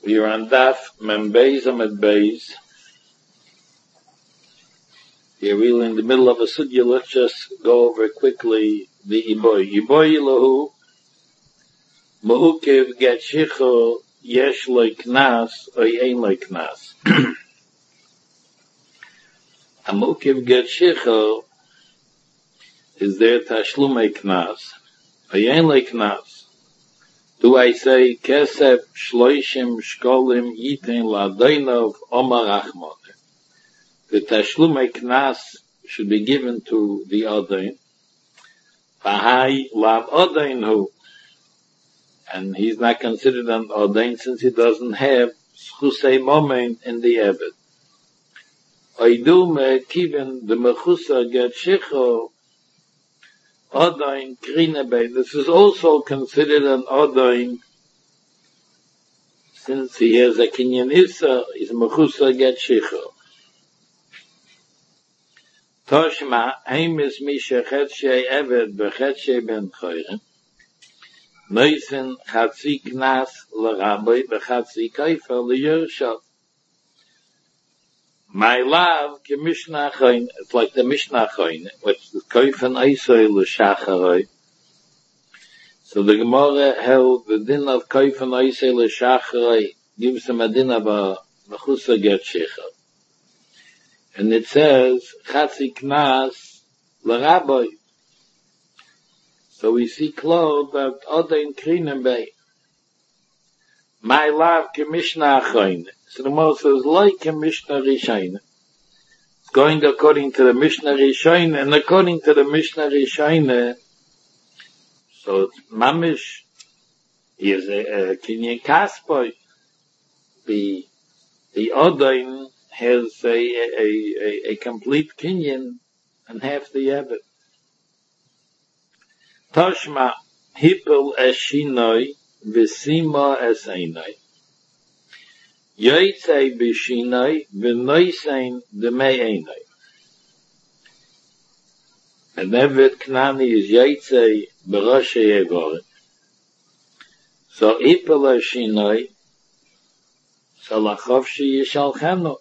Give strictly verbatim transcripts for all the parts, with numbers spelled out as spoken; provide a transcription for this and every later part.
We are on Daf Mem Beis Amid Beis. Here we're in the middle of a sugya. Let's just go over quickly the Iboy. Iboy lahu Ma'ukev get shicho yesh loy knas or ein loy knas. A Ma'ukev get shicho is there tashlumei knas or ein loy knas. Do I say, Kesef shloishim shkolim yitin la'adainov omar achmod. The tashlumei knas should be given to the adain. V'hai lav adain hu. And he's not considered an adain since he doesn't have schusei momen in the eved. Oidu me kiven the mechusa get shicho Odain Krinebe. This is also considered an Odain, since he has a Kinyan Issa, is Mechusa Get Shicho. Toshma, Haim is Misha Chetshe Eved Bechetshe Ben Choyre. Noisen Chatzi Knas L'Rabbi Bechatzi Kaifa L'Yershav. My love, ke Mishnah Choyne, it's like the Mishnah Choyne, which is Koifen Eisoi L'Shacharoi. So the Gemara held the din of Koifen Eisoi L'Shacharoi gives him a din of a Mechusa Get Shicho. And it says, Chatzi Knas L'Rabbi. So we see clothes that Odain Krinem Bey. My love, ke Mishnah Choyne. So the Gemara says, like a Mishnah Rishayna. It's going according to the Mishnah Rishayna, and according to the Mishnah Rishayna, so it's Mamish, he is a, a Kinyan Kaspoy. The, the Odain has a, a, a, a complete Kinyan and half the Ebed. Toshma, Hippel Eshinoi, Visima Eseinoi. Yoitzei b'shinoi v'noisein d'mei einoi. And Eved Knani is Yoitzei b'roshei evorim. So ipel shinoi, so lachov sheyishalchenu.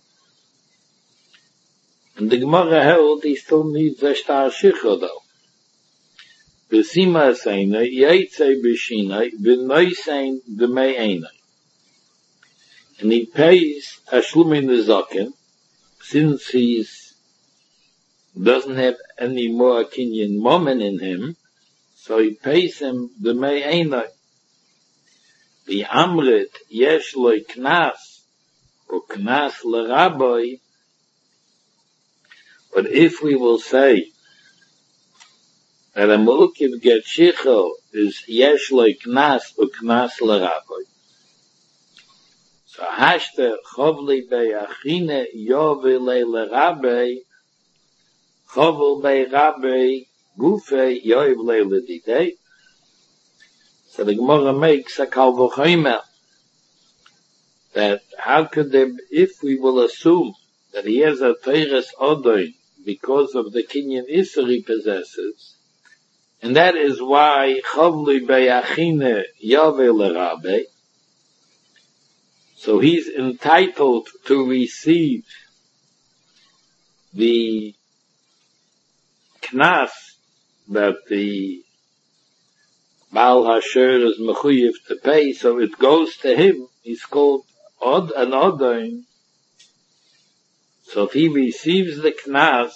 And the Gemara held he still needs a shtar shicho though. V'sima eseinoi, Yoitzei b'shinoi v'noisein d'mei einoi. And he pays Tashlumin Nezaken, since he doesn't have any more Kinyan moment in him, so he pays him the Mei Einai. The Amrit Yesh Loi Knas, or Knas L'Rabbi, but if we will say that a Ma'ukiv Get Shicho is Yesh Loi Knas, or Knas L'Rabbi, so hashte chovli bei achine yovile le rabbe chovl bei rabbe gufe yovile le didei. So the Gemara makes a kal v'chomer that how could there, if we will assume that he has a teires odoin because of the Kinyan Issa he possesses, and that is why chovli bei achine yovile rabbe, so he's entitled to receive the knas that the Baal Hasher is mechuyev to pay, so it goes to him. He's called Od an Odain. So if he receives the knas,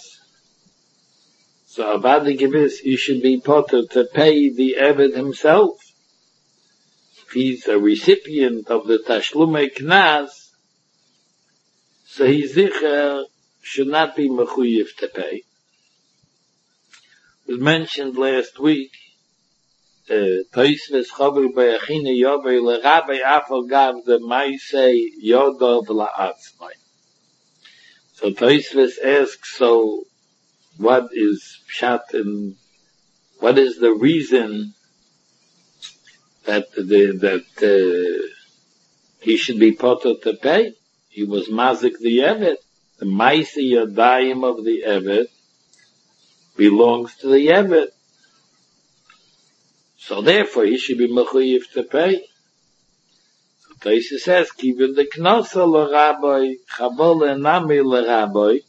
so about the Gebiss, he should be potter to pay the Eved himself. If he's a recipient of the Tashlumei Knas, so his zicher should not be mechuyev to pay. It was mentioned last week, Toisves Chaver Be'achine Yovei L'Rabbi Afal Gav the Maisei Yodov La'atzmai. So Toisves asks, so what is Pshat and what is the reason that the, that uh, he should be potter to pay? He was mazik the Evet. The Maisi Yadayim of the Evet belongs to the Evet. So therefore he should be mechuyev to pay. Taisa says, Kiven the Knosa l'Rabbi, Chabole Nami l'Rabbi,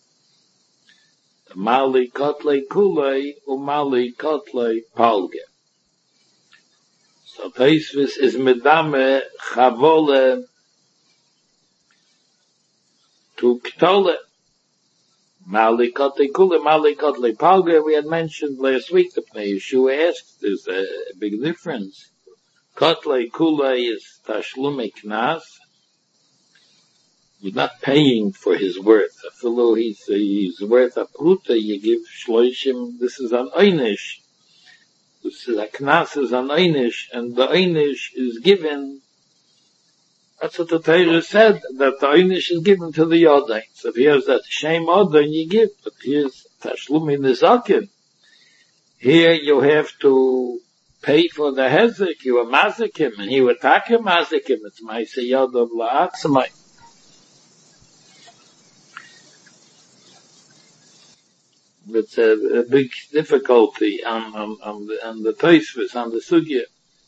Mali Kotlei Kulei, Umali Kotlei Palge. So Taisvis is Medame Chabole to Ktole. Mali Kotlei Kulei, Mali Kotlei Palge, we had mentioned last week, the Pnei Yeshua asked, there's a big difference. Kotlei Kulei is Tashlume Knas. You're not paying for his worth. Although he's, he's worth a pruta, you give shloishim, this is an einish. This is a knas is an einish, and the einish is given, that's what the Torah said, that the einish is given to the yodain. So if he has that shame yodain, you give, but here's tashlumi nizakin. Here you have to pay for the hezek, you were mazikim, and he would take him mazikim, it's ma'aseh yodav la'atzmai. It's a, a big difficulty on, on, on the, on the Tosfos, on the Sugya.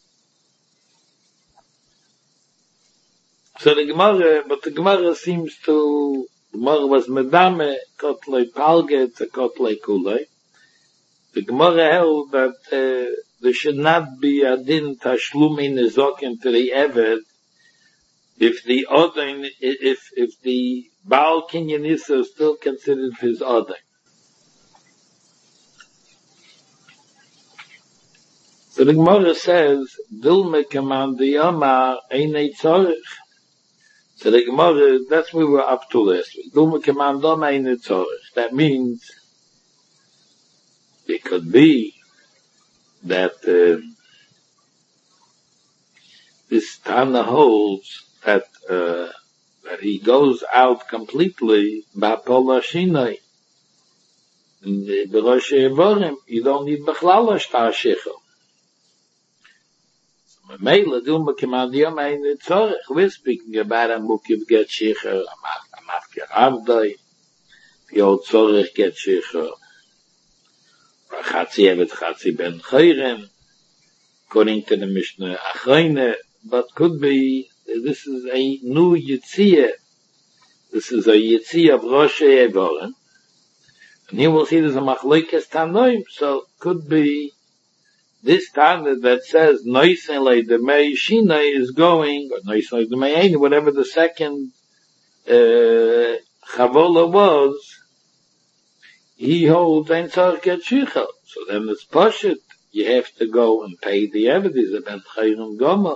So the Gemara, but the Gemara seems to, the Gemara was Medame, Kotlei Palge, to Kotlei Kulei. The Gemara held that uh, there should not be a din tashlumi nizokim to the Eved if the Odain, if, if the Baal Kinyanisa is still considered his Odain. So the Gemara says, Dilme Kamandi Yomar Einei Tzorich. So the Gemara, that's what we were up to last week. Dilme Kamandi Yomar Einei Tzorich. That means it could be that uh, this Tana holds that uh, that he goes out completely Ba'Pola Shinai. In the Rosh Yevorim, you don't need Bechlal Ashtar Shechel. Meila Dilma Kamandiyam Ein Tzorich. We're speaking about a Mukiv get Shecher, a Mafkir Avdai, the old Tzorich get Shecher, or Chatzi Evet Chatzi Ben Chayrim, according to the Mishnah Achreine, but could be, this is a new Yitziyah, this is a Yitziyah of Rosh Yevorim, and here we'll see there's a Machlekes Tanoim, so could be this Tana that says Noisenle the Mei Shina is going, or Noisenle the Mei, whatever the second uh, Chavola was, he holds Ein Tzorich Get Shichel. So then it's Pashut. You have to go and pay the Evediz about Chayrim Goma.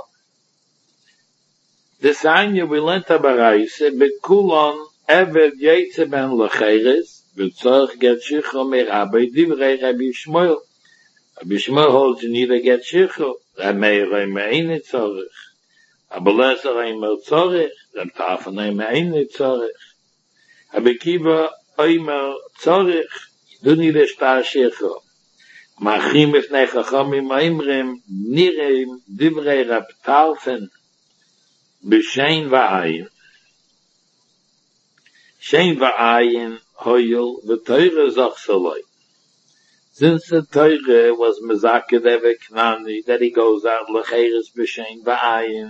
This Anya we learned about Raise, Bekulon Eved Yetze Ben Lecheres, Tzorich Get Shichel Merabei Divrei Rabbi Shmuel. Rabbi Shmuel holds you need to get Shichel. Ramei Ramei Ein Tzorich. Abelezer Eimer Tzorich. Rab Tarfon Eimer Ein Tzorich. Rabbi Kiva Eimer Tzorich. You need to start Shichel. Machim Ifnei Chachamim Eimrim Nirem Divrei Rab Tarfon B'Shein V'Ayin. Shein V'Ayin Hoyel V'Teure Zochseloi. Since the Torah was Mezaked Eved Knani, that he goes out Lecheres B'Shein V'Ayin.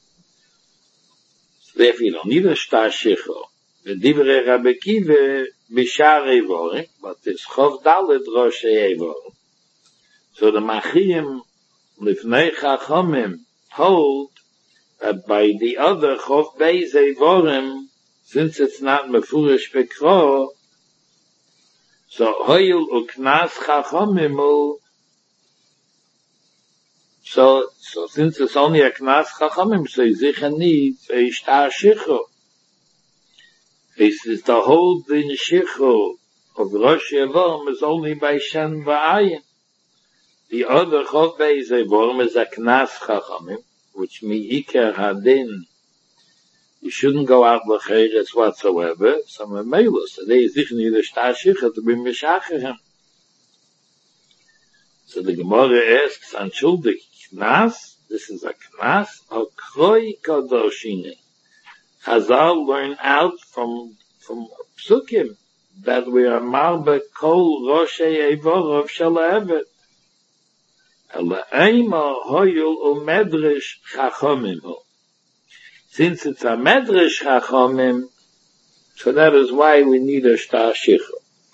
So therefore you don't need a Shtar Shichel. The Divrei Rabbi Kiva B'Shar Eivorim, but it's Chov Dalet Rosh Eivorim. So the Machim Lifnei Chachamim hold that by the other Chov Beis Eivorim, since it's not Mefurish Bekro, so Hoyel Uknas Chachamim, so so since it's only a Knas Chachamim, so Yizicha needs a Shtar Shichel. This is the whole din Shichel of Rosh Yevorim is only by Shen V'Ayin. The other Chov Beis Eivorim is a Knas Chachamim, which Mi'ikar Hadin, you shouldn't go out Lecheres whatsoever, so Memela, so they Yizicha need a Shtar Shichel to be Meshachim. So the Gemara asks, Anshuldik Knas, this is a Knas, or Kroi Kadoshine. Chazal learn out from, from Psukim, that we are Marbe Kol Roshei Eivorov Shel Evet. Ela Eima Hoyul Umedrish Chachomim. Since it's a Medrash Chachamim, so that is why we need a Shtar Shichur.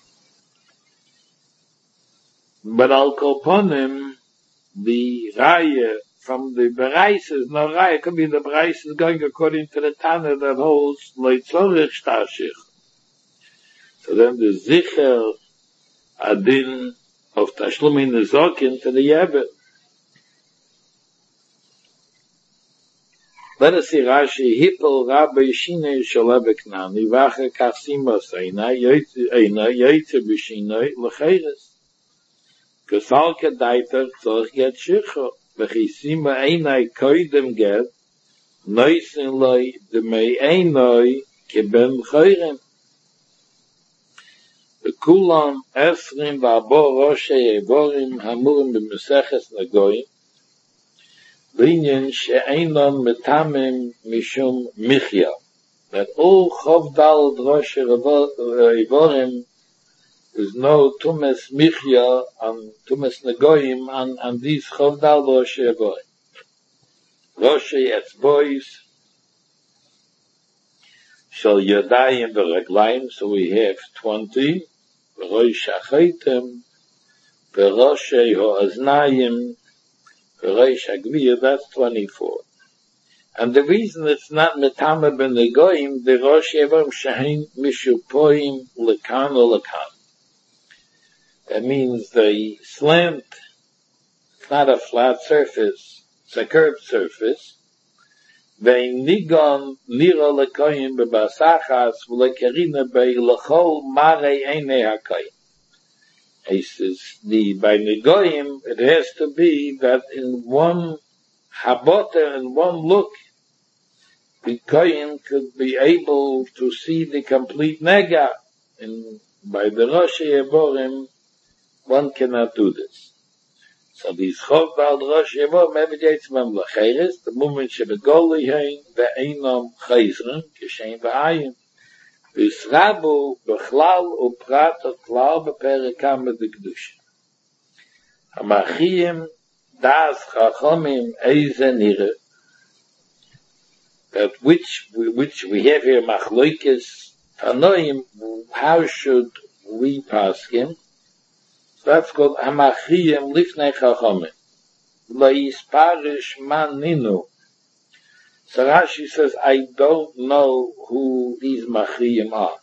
But Al Kolponim, the Raya from the Bereises, no Raya, could be the Bereises going according to the Tana that holds Leitzorich Shtar Shichur. So then the Zicher Adin of Tashlumin Nezokin to the Yebet. Let us see Rashi, Hippel Rabbi Shinei Shalabek Nani, Vache Kasima Seina, Eina, Yaitze B'Shinei, L'Cheres. Gesalke Deiter, Tzorch Get Shicho, V'Chisima Einai Koidem Get, Noisin Loi, Demei Einoi, Keben Choyrem. V'Kulam, Esrim, V'Abo, Roshei, Evorim, Hamurim, B'Meseches Nagoyim, Linyan she'einon metamim mishum michya. That all chovdal droshe evorim is no tumes michya and tumes negoyim and, and these chovdal droshe evorim. Droshe etzbois shall yadayim v'raglayim, so we have twenty. V'rosh hachaitem v'roshe ho'aznayim Reish Agviyah, that's twenty-four. And the reason it's not Metama ben Negoim, the Rosh Evorim Shehin Mishupoim Lekan or Lekan. That means the slant, it's not a flat surface, it's a curved surface. They nigon nira lekoyim bebasachas v'lekerina bei lechol marei einei hakoyim. He says, the, by Negoim, it has to be that in one habota, in one look, the Kohen could be able to see the complete Nega. And by the Rosh Evorim, one cannot do this. So these Chovdal Rosh Evorim, maybe it's Mem Lacheres, the moment Shebegoli Hein, the Einom Chayzrim, Kishen V'ayim. V'israbu b'chlal u'prat u'klal b'perek med kedusha. Hamachiyim das chachamim eize nire. That which which we have here machloikes tanoim. How should we pass him? So that's called hamachiyim lifnei chachamim. Lo yisparish man ninu. So Rashi says, I don't know who these Machiyim are.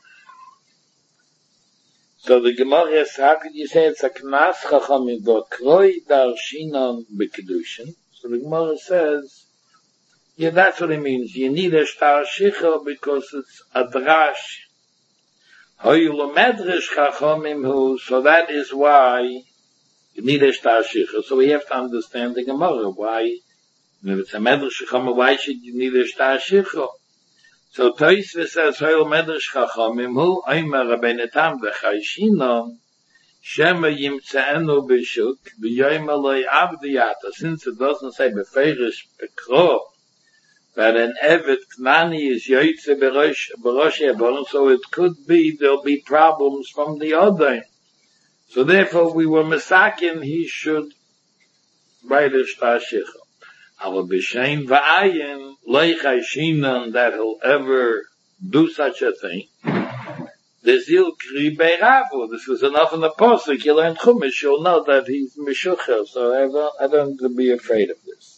So the Gemara asks, how could you say it's a Knas Chachamim do Kroi Darshinon B'Kedushin? So the Gemara says, yeah, that's what it means. You need a Shtar Shichur because it's a Drash. Hoyu lo Medrash Chachamim hu, so that is why you need a Shtar Shichur. So we have to understand the Gemara, why. And if it's a Medrash Chachamim, why should you need a Shtar Shichur? So Tosfos says, Hoil Medrash Chachamim hu, Omer Rabbeinu Tam v'chayshinon, Shema yimtze'enu b'shuk, v'yoyim aloi avdiyata. Since it doesn't say beferish bekro, that an Evet Knani is yoytze b'rosh evorim, so it could be there'll be problems from the other. So therefore we were misakin, he should write a Shtar Shichur. Aber b'shein v'ayin, loy chayshinon, that he'll ever do such a thing. The zil kri beiravu. This was enough in the pasuk. You learn chumash, you'll know that he's mishucher. So I don't, I don't have to be afraid of this.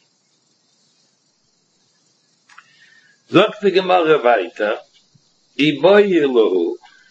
Zok the Gemara weiter. Iboy Elohu.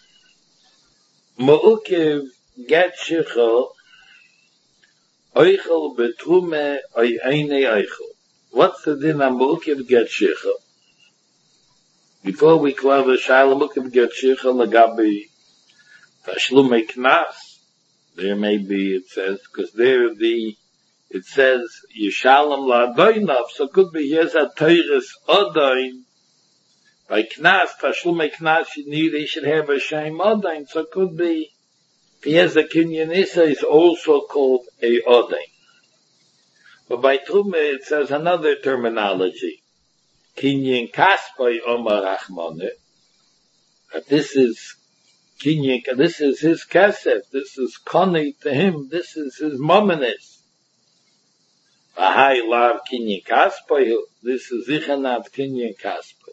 Ma'ukev get shichel. Oichel betrume oy eine oichel. What's the din on Ma'ukev get shichel? Before we clear the Shaila Ma'ukev get shichel lagabi Tashlume Knas, there may be, it says, because there the, it says, Yishalom la'adoinav, so it could be, here's a Teiris Odoin, by Knas, Tashlume Knas, you need, he should have a Shem Odoin, so it could be, if he has a Kinyan Issa, is also called a Odoin. But by Trume, it says another terminology, Kinyan Kaspai Omar Rachmane, that this is Kinyan, this is his kesef, this is koni to him, this is his mominus. Ahai lav kinyan kaspa, this is sicher not kinyan kaspa.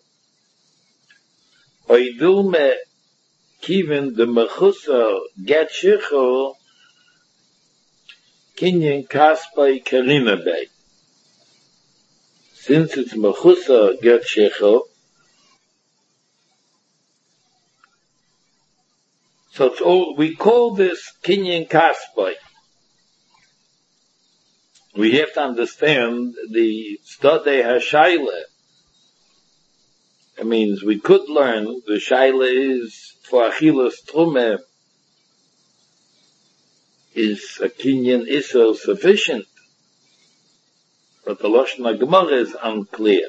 Oidul me kiven de mechusa get shicho, kinyan kaspa karina bay. Since it's mechusa get shicho, so it's all, we call this kinyan kaspa. We have to understand the study hashayla. It means we could learn the shayla is for achilas trumeh is a kinyan iso sufficient, but the Lashon HaGemara is unclear.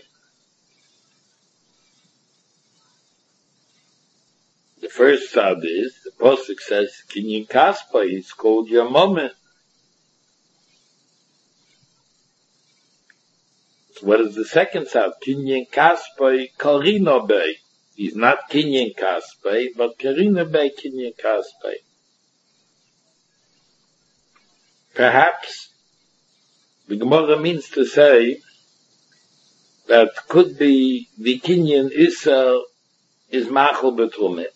The first side is the pasuk says kinyan kaspa is called your moment. So what is the second side? Kinyan kaspa karina bay. He's not kinyan kaspa, but karina bay kinyan kaspa. Perhaps the Gemara means to say that could be the kinyan isa is machal betrumeh.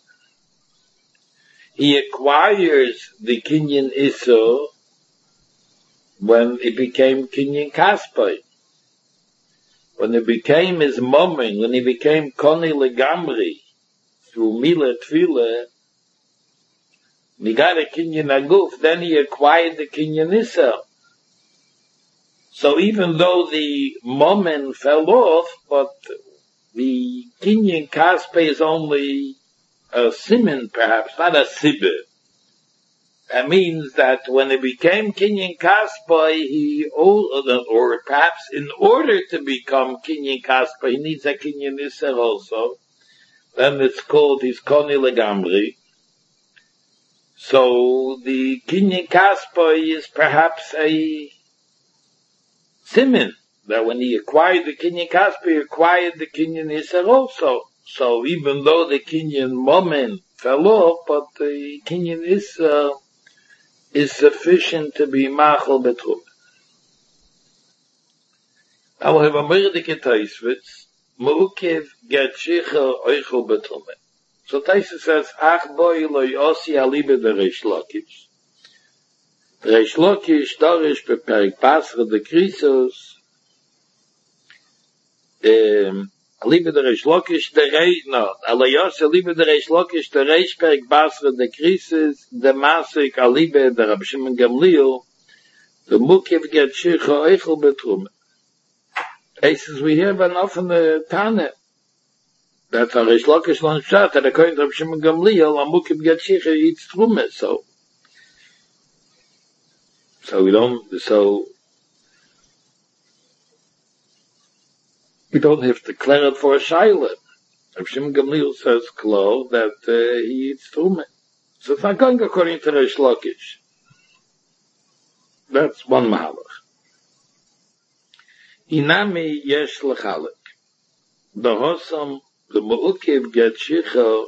He acquires the kinyan isa when it became kinyan kaspa. When it became his moment, when he became koni legamri through mila tefillah, he got a kinyan aguf, then he acquired the kinyan isa. So even though the moment fell off, but the kinyan kaspa is only a siman, perhaps, not a sibbe. That means that when it became kinyan kaspa, he, or perhaps in order to become kinyan kaspa, he needs a kinyan isa also. Then it's called his koni legamri. So the kinyan kaspa is perhaps a siman, that when he acquired the kinyan kaspa, he acquired the kinyan isa also. So even though the kinyan moment fell off, but the kinyan isa is sufficient to be machal betrumeh. Now we have a merdike Taisvitz, Meukev get shicha oichel betrumeh. So Taisvitz says, Ach boi lo yosi alibe de Reish Lakish. Reish Lakish dorish beperik pasra de krisos, um, alibe de Reish Lakish, de rei, no, ala yosi alibe de Reish Lakish, de reish perik pasra de krisos, de masik alibe de Rabbi Shimon Gamliel, the Meukev get shicha oichel betrumeh. He says, we have an offene Tane. That's a Reish Lakish long shot, that according to Rabbi Shimon Gamliel, a Meukev get shicha eats trumeh, so. So we don't, so, we don't have to declare it for a shayla. Rabbi Shimon Gamliel says, Klo, that uh, he eats trumeh. So it's not going according to Reish Lakish. That's one mahalach. Inami yesh lechalek. The hosam, the Meukev get shicha,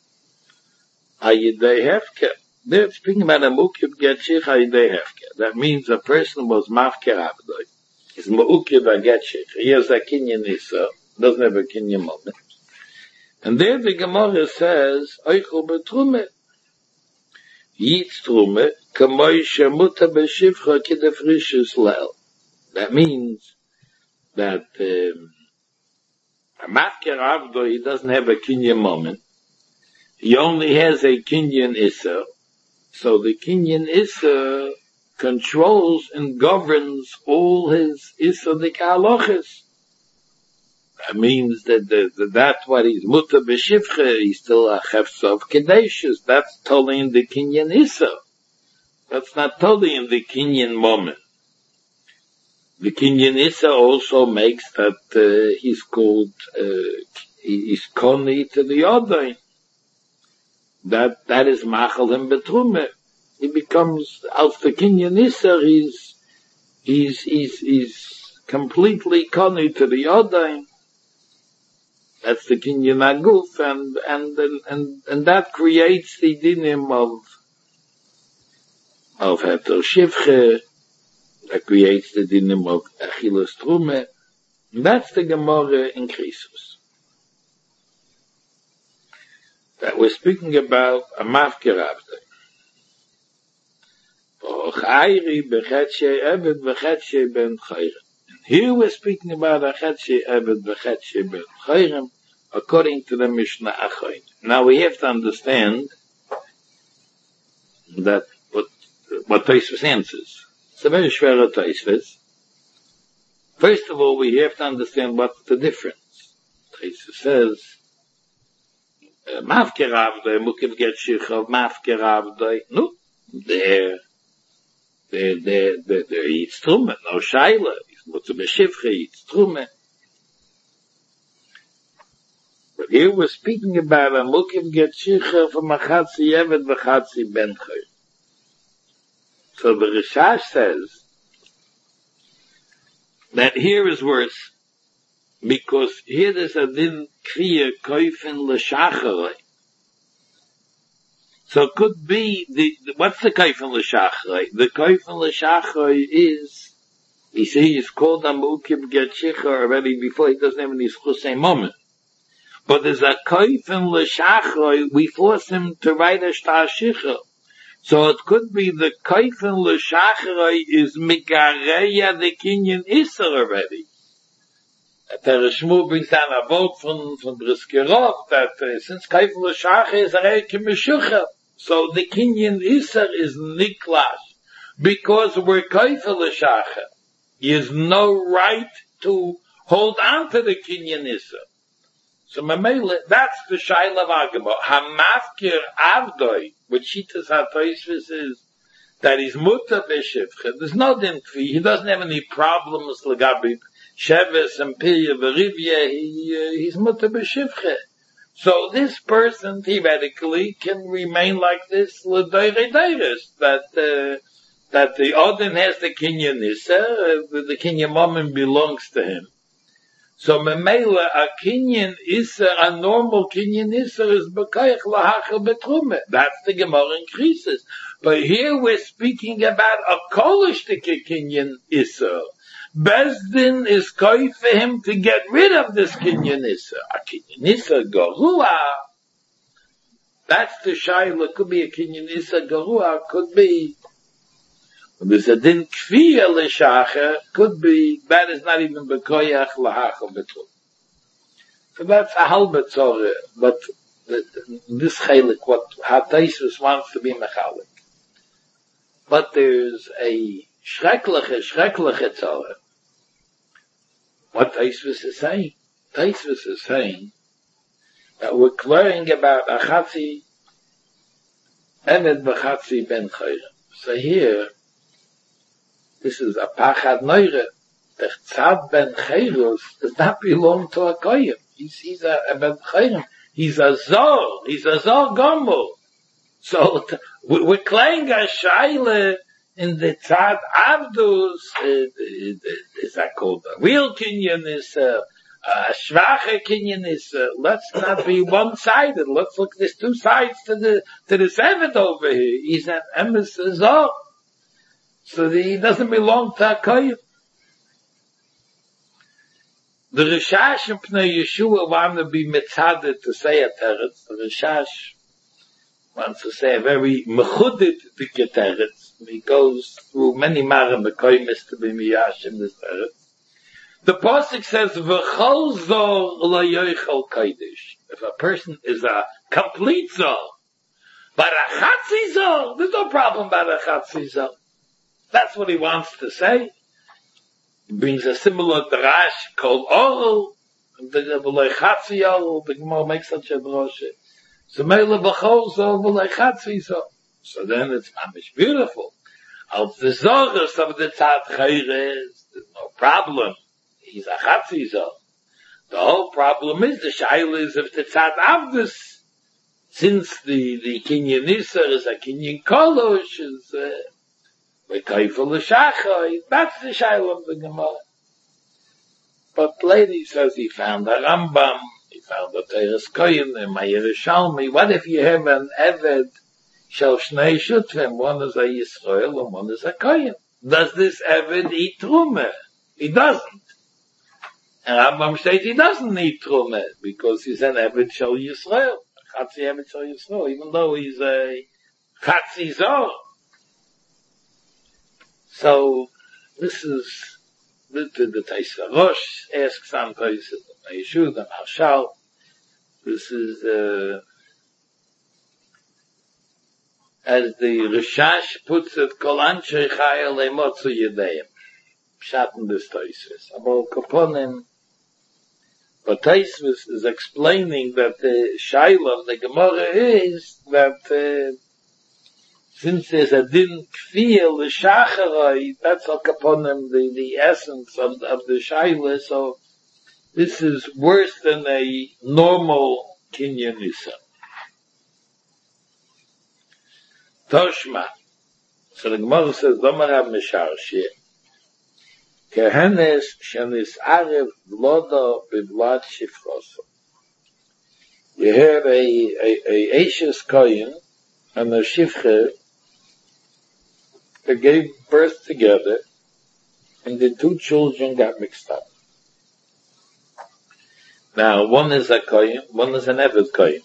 ayidei hefker. They're speaking about a Meukev get shicha, ayidei hefker. That means a person was mafker avdoi. He's Meukev a get shicha. He has a kinyan isa, doesn't have a kinyan moment. And there the Gemara says, oichel betrumeh. Yitz trumeh, kamoi shemuta beshivcha kidefrishis lel. That means that um, a mafker avdo, he doesn't have a kinyan moment. He only has a kinyan issa. So the kinyan issa controls and governs all his issa halachas. That means that the, the, that's what he's muta b'shivcha, he's still a chefs of kedeshus. That's totally in the kinyan issa. That's not totally in the kinyan moment. The kinyan issa also makes that uh, he's called, uh, he's koni to the other. That, that is machal him betrumeh. He becomes, as the kinyan issa, he's, he's, he's, he's completely koni to the other. That's the kinyan aguf, and, and, and, and, and that creates the dinim of, of heter shivche. that creates the dinim of Achilas Trume. That's the Gemara in Krisus. That we're speaking about a Mafkir Avdei. Here we're speaking about a Chetshe Eved V'Chetshe Ben Chayrim, according to the Mishnah Achayin. Now we have to understand that what what Tosfos answers. It's a very schwer Tosfos. First of all, we have to understand what's the difference. Tosfos says, Mafker Avdei, Mukiv get Shichav, Mafker Avdei, no, there, there, there, there, there eats Trume, no Shaila, he's Mutzah B'Shivcha, eats Trume. But here we're speaking about a Mukiv get Shichav from a Chatzi Eved v'Chatzi Ben Chayr. So the Rishash says that here is worse, because here there's a din kriya koifen l'shacharei. So it could be the, what's the koifen l'shacharei? The koifen l'shacharei is, you see, he's called a Mukiv get Shicha already before he doesn't have any schusay moment. But there's a koifen l'shacharei, we force him to write a shtar shicha. So it could be the koifen l'shacharei is migareya the kinyan Isser already. Teresh Shmuel brings down a vote from, from Briskerov that uh, since koifen l'shacharei is a reiki meshucha, so the kinyan Isser is niklas. Because we're koifen l'shacharei, he has no right to hold on to the kinyan Isser. So Mamela, that's the Shaila of Agamo. Hamafkir Avdoi, which Shitas HaTosfos is that he's Muta B'Shivcha. There's no din kvi. He doesn't have any problems L'gabi Sheves and Pilya V'Rivya. He, uh, he's Muta B'Shivcha. So this person theoretically can remain like this L'Doire Deiris, that, uh, that the Odin has the Kinyan Nisa, uh, the Kinyan Momen belongs to him. So Memela, a Kinyan Isser, a normal Kinyan Isser is B'kayach Lahachel Betrume. That's the Gemara in Krisis. But here we're speaking about a Kolishtik Kinyan Isser. Bezdin is koi for him to get rid of this Kinyan Isser. A Kinyan Isser Garua. That's the Shaila. Could be a Kinyan Isser Garua. Could be. There's a din kviya l'shacher, could be, that is not even bekoyach l'hachal betrum. So that's a halbet tzorah, but the, the, this chalik, what HaTosfos wants to be mechalik. But there's a shrekliche, shrekliche tzorah. What Tosfos is saying? Tosfos is saying that we're learning about achatzi, eved b'chatzi ben chayrim. So here, this is a pachad neure. The tzad ben chayros does not belong to a koyim. He's, he's a, a ben chayrim. He's a zor. He's a zor gomel. So t- we're playing a shaila in the tzad avdus. Uh, is that called a real kinyan? Is uh, a schwache kinyan? Is uh, let's not be one-sided. Let's look. There's two sides to the to the seventh over here. He's an emes zor. So the, he doesn't belong to a koyim. The Rishash and Pnei Yeshua want to be mitzaded to say a teretz. The Rishash wants to say a very mechudit teretz. He goes through many maram bekoymis to be miyash in this teretz. The pasuk says, "V'chol zor lo yochel kodesh." If a person is a complete zor, but a chatzi zor, there's no problem about a chatzi zor. That's what he wants to say. He brings a similar drash called oral. The Gemara makes such a drash. So Meila B'chol Zor V'lechatzi Zor. So then it's mamish beautiful. Al the Zorus of the Tzad Chayres, there's no problem. He's a Chatzi Zor. The whole problem is the Shaila is of the Tzad Avdus. Since the, the Kinyan Isser is a Kinyan Kolosh, is, uh, that's the Shaila of the Gemara. But later he says he found a Rambam, he found a Teres Koyin, a Yerushalmi. What if you have an Eved Shel Shnei Shutfim? One is a Yisrael and one is a Koyin. does this Eved eat Truma? He doesn't. And Rambam states he doesn't need Truma because he's an Eved Shel Yisrael. Chatzi Eved Shel Yisrael, even though he's a Chatzi Zor. So, this is the, the, the Taisa Rosh asks some Taisa, the Yeshua, the Marshal. This is, uh, as the Rishash puts it, Kol Anshe Chaya Leimotzu Yedeim. Schatten des Taisvis. Aber Kaponim, but Taisvis is explaining that the Shaila of the Gemara is that, uh, since there's a din kfir, the Shacharai, that's Al Kaponim, the, the essence of, of the Shaila, so this is worse than a normal Kinyan Nisa. Toshma. So the Gemara says, Domar Rav Misharshi, Kehenes shenis arev vlodo bivlad shifroso. You have a, a, a Ashes Kohen and a Shifche that gave birth together, and the two children got mixed up. Now, one is a Kohen, one is an Eved Kohen.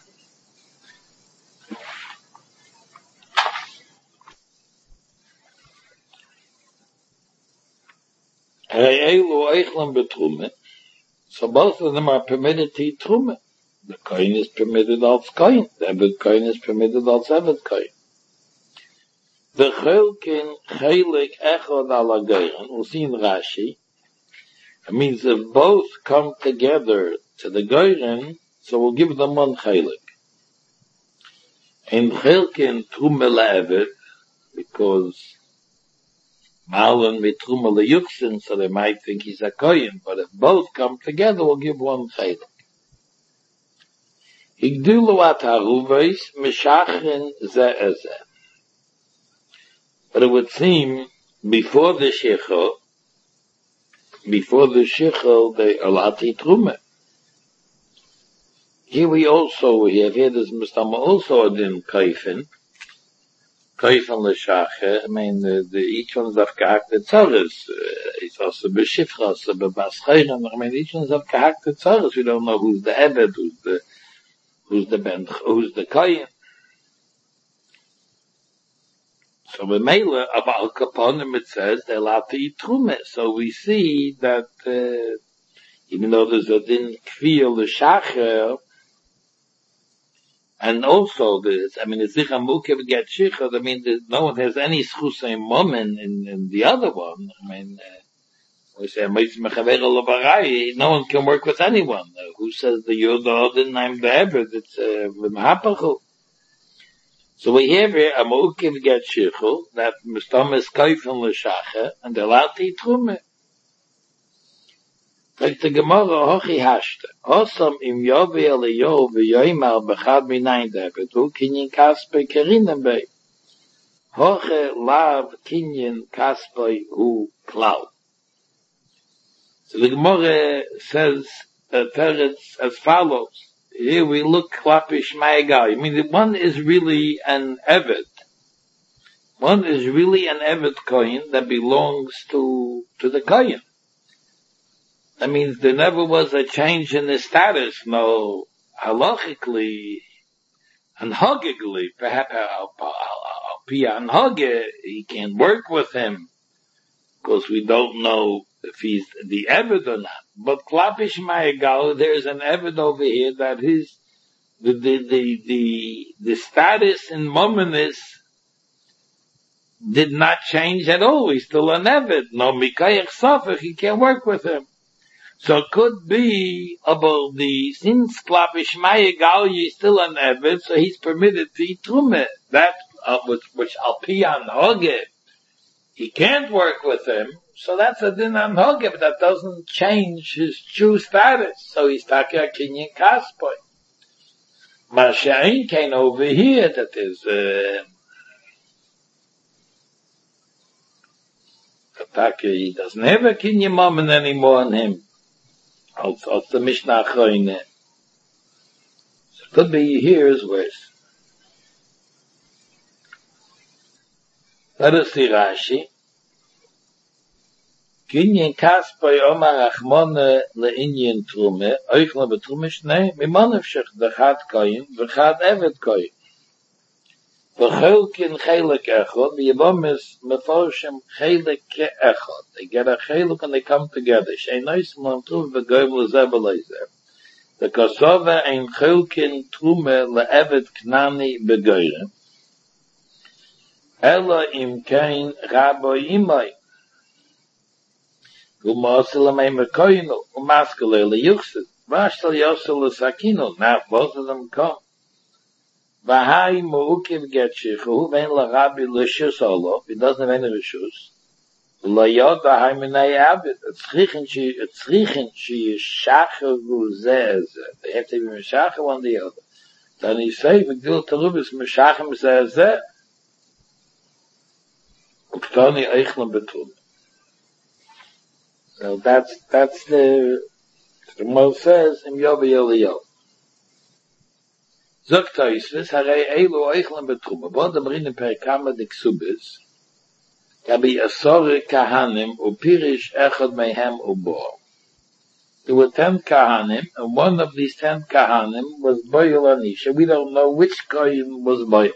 So both of them are permitted to eat Truma. The Kohen is permitted als Kohen. The Eved Kohen is permitted als Eved Kohen. The Chelkin Chelik Echod ala Geiren, we'll see in Rashi, it means if both come together to the Geiren, so we'll give them one Chelik. In Chelkin Truma le'Eved, because Malon mit Truma le'Yuksin, so they might think he's a Kohen, but if both come together, we'll give one Chelik. Higdulu at Haruveis, Meshachin ze eze. But it would seem, before the Shechel, before the Shechel, they allowed to eat Truma. Here we also, we have here this Mustama also in Kaifin, Kaifin l'Shache, I mean, the, the, each one's of Kahakte Tzaris, it's also B'Shifcha, also B'Bascheiren, I mean, each one's of Kahakte Tzaris, we don't know who's the Eved, who's the, who's the Ben, who's the Kohen. So the Mela of Al Kaponim, it says they're allowed to eat Truma. So we see that, uh, even though there's a din kfir l'shacher, and also there's, I mean, it's Zicha Mukev get Shichad, I mean, no one has any schusay moment in, in the other one. I mean, uh, we say, no one can work with anyone. Uh, who says the Yod Odin, I'm the Ebed? It's, uh, V'mhapachu. So we have here a Mu'ukiv get Shichel, that Mustam is Kaifin l'Shacha, and they're allowed to eat Truma. Like the Gemara, Hochi Hashta, Osam im Yovi Eliyahu v'yoimar b'chad minayin debet, hu kinyin kaspe kerinem bei. Hoche lav kinyin kaspe hu klau. So the Gemara says, uh, Teretz as follows. Here we look klapish ma'agai. I mean, the one is really an Eved. One is really an Eved Kohen that belongs to, to the Kohen. That means there never was a change in his status. No, halachically, anhagically, perhaps al-pia anhage, he can't work with him, because we don't know if he's the Eved or not. But klapish ma'agal, there's an Eved over here that his, the, the, the, the, the status in Mominis did not change at all. He's still an Eved. No mikayach safech, he can't work with him. So it could be about the, since klapish ma'agal, he's still an Eved, so he's permitted to eat Truma. That, uh, which, which al-piyan hoge, he can't work with him. So that's a din anhoge, but that doesn't change his true status. So he's talking a kinyan kaspoy. Masha'in came over here, that is, uh, he doesn't have a kinyan moment anymore on him. Als, als the Mishnah Choyne. So it could be here is worse. Let us see Rashi. Kinyan Kaspai Omar Achmone Le Inyan Trume, Euchler Betrume Schnee, Mimanevschich, der Chad Koyin, der Chad Evet Koyin. Verchulkin Chelik Echot, the Yebomis Meforshim Chelik Echot. They get a Chelik and they come together. Shei Neus Mom Truve Begoyim Lezebelezer. The Kosova Ein Chulkin Trume Le Evet Knani Begoyim. Ella Im Kain Rabo Imai. Umosel Amei Mekoyino, Umaskele Le Yuchsid. Vashtal Yosel Le Sakino. Now both of them come. Vahai Mu'ukiv Getshichu, Vein La Rabbi Lishus Olo, he doesn't have any Rishus. La Yod Vahai Minei Abid, it's Richen Shi, it's Richen Shi Yishachavu Zeh Zeh. They have to be Mishachav one the other. Then he say, V'gdil Terubis Mishachem Zeh Zeh. Uktoni Eichlam Betul. So that's, that's the, the Mo says, Im Yobi Yoliyot. Zogt Toisves, harei Eilu Eichlam Betrume, bod amrin in Perikama de Ksubis, kabi Asore Kahanim, upirish Echad Mehem Ubo. There were ten Kahanim, and one of these ten Kahanim was Boyel Anisha. We don't know which Kohen was Boyel.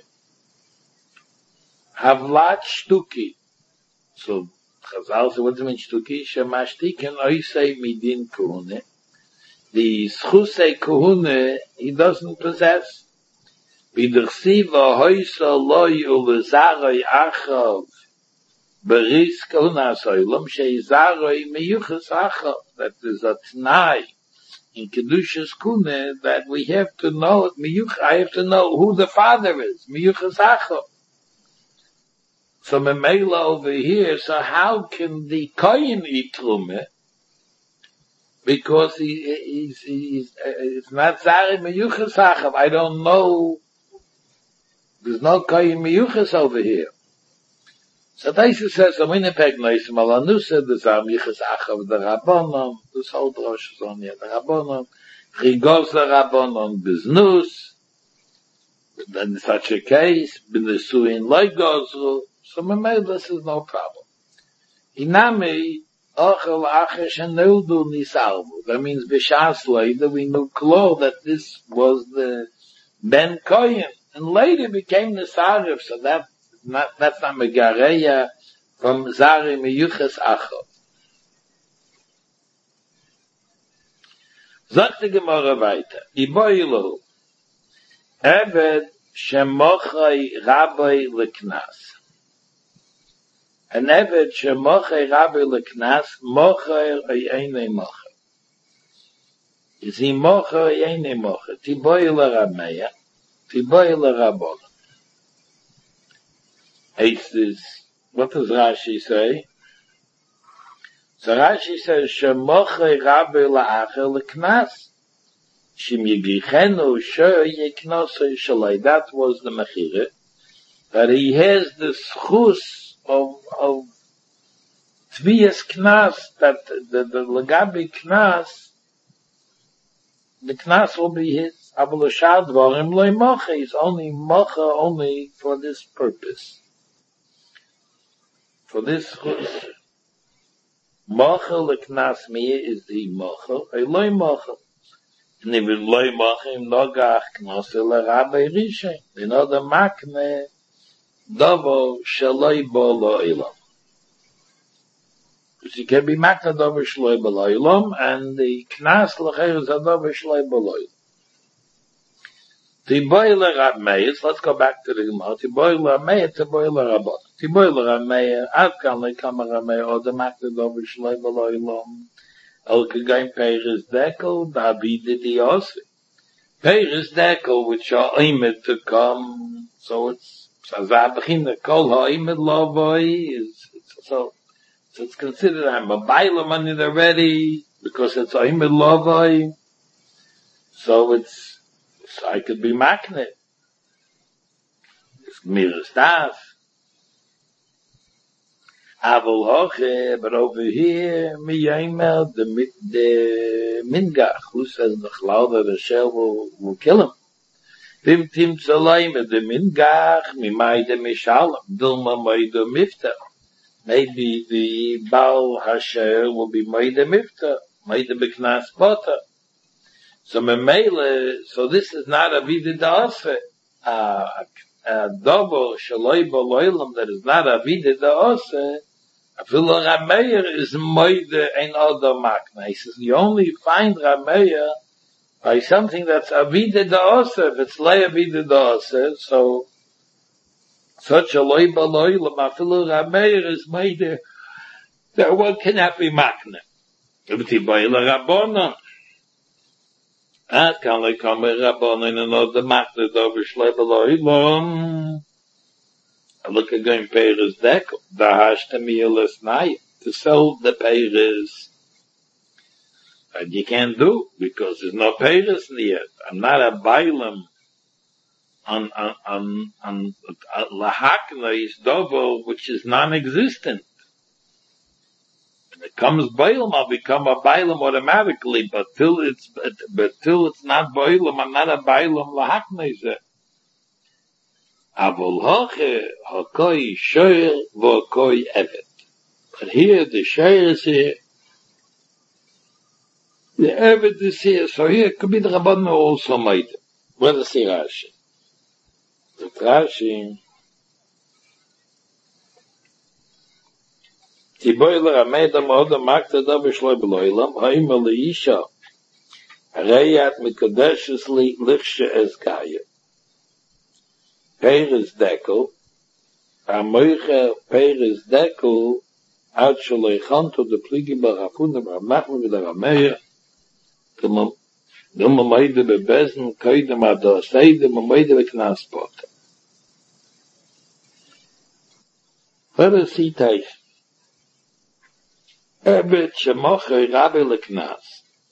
Havlat Shtuki. So, Chazal said, what does it mean Shtuki? Shemashtiken Oisei Midin Kuhune. The Schusei Kuhune, he doesn't possess. B'dersiva hoysa loy ulezaroy achav beris kuhunas oilam sheizaroy meyuchas achav. That is a t'nai in Kedushas Kune that we have to know, meyuch, I have to know who the father is, meyuchas achav. So Memela over here, so how can the Kohen eat Trume? Because he, he's, he's, uh, it's not Zari Meyuchas Achav. I don't know. There's no Kohen Meyuchas over here. So Taisa says, I'm in a peg noisim, Alanu said, there's a Meyuchas Achav, the Rabbonon, this whole drosh is on here, the Rabbonon, Chigos the Rabbonon, Biznus, in such a case, B'nesuin Loigozru, so Memela, this is no problem. Inami, that means B'shas later we knew clear that this was the Ben Kohen, and later became the Sarif, so that not that's not Megareya from Zari Meyuchas Achot. Sagt die Gemara weiter. Iboilu Eved Shemochai Rabbi Leknas. An Eved Shemochai Rabbi Leknas, Mochai Eyene Mochai. Is he Mochai Eyene Mochai? Tiboy L'Rameya, Tiboy L'Rabon. It's this, what does Rashi say? So Rashi says, Shemochai Rabbi L'Acher Leknas. Shim Yigichenu Sher Yeknosei Shalai. That was the Mechire. That he has the schus of, of Tviyas Knas, that the, the Lagabi Knas, the Knas will be his. Avalashad Varim Loi Mocha, he's only Mocha only for this purpose. For this chus. Mocha leknas miyeh is the Mocha, a Loi Mocha. And if it's Loi Mocha, im Nogach Knas ele Rabbi Rishon. You know the Makne, Dovo Shaloi Bo Lo Ilam. Because you can be Makna Dovo Shaloi Bo Lo Ilam, and the Knas L'cher is a Dovo Shaloi Bo Lo Ilam. Tiboy L'Rameyes, let's go back to the Gemara. Tiboy L'Rameyes, Tiboy L'Rabot. Tiboy L'Rameyes, Adkan L'Kam L'Rameyes, or the Makna Dovo Shaloi Bo Lo Ilam. El Kagaim Peiris Dekel, David Diosi. Peiris Dekel, which are aimed to come, so it's Shazabachina Kol Ha'imid Lovoi is so so it's considered I'm a baila money already because it's Ha'imid Lovoi. So it's so I could be maknet. It's Gmir Staff. Avol Hoche, but over here, Miyaimer, the the Mingach, who says the Chlauda the shell will, will kill him. Tim Tim Tzalaim, the Mingach, Mimai de Mishalam, Dilma Maida Mifta. maybe the Baal Hasher will be Moide Mifta, Moide B'Knas Bota. So Memele, so this is not a Vida Da'ase, a Dobo Shaloi B'Loilam that is not a Vida Da'ase. Afilu Rameir is Moide Ein Odo Makna. He says you only find Rameir by something that's Avida Da'ase. If it's Lei Avida Da'ase, so such a Loi B'Loilam, Afilu Rameir is Moide that one cannot be Makna. If it's Ibayla Rabbona, At kan like come Rabbona in another Makna Dover Shlei B'Loilam. Look at going Peiris Dekel. Da hast du mir last night to sell the Peiris. And you can't do, because there's no Peiris yet. I'm not a Bailam on, on, on, on, Lahakna is Dovo, which is non-existent. When it comes Bailam, I'll become a Bailam automatically, but till it's, but, but till it's not Bailam, I'm not a Bailam Lahakna is it. Avol hoche hakoi shoyer v'hakoi evet. But here the shoyer is here, the evet is here. So here could be the Rabbanan also made. What is the Rashi? The Rashi. Tiboiler ameda moda makta da b'shloi b'loilam ha'im leisha reyat mikadeshes li lichshe es gaya. Peiris Dekel, a moiche Peiris Dekel, out shaloi chanto de pligi barafunim ramachim v'da rameir, dum amayde bebezn, koidem adosei, dum amayde b'knas pota. Let us see Teif. Ebet shemoche rabbi leknas.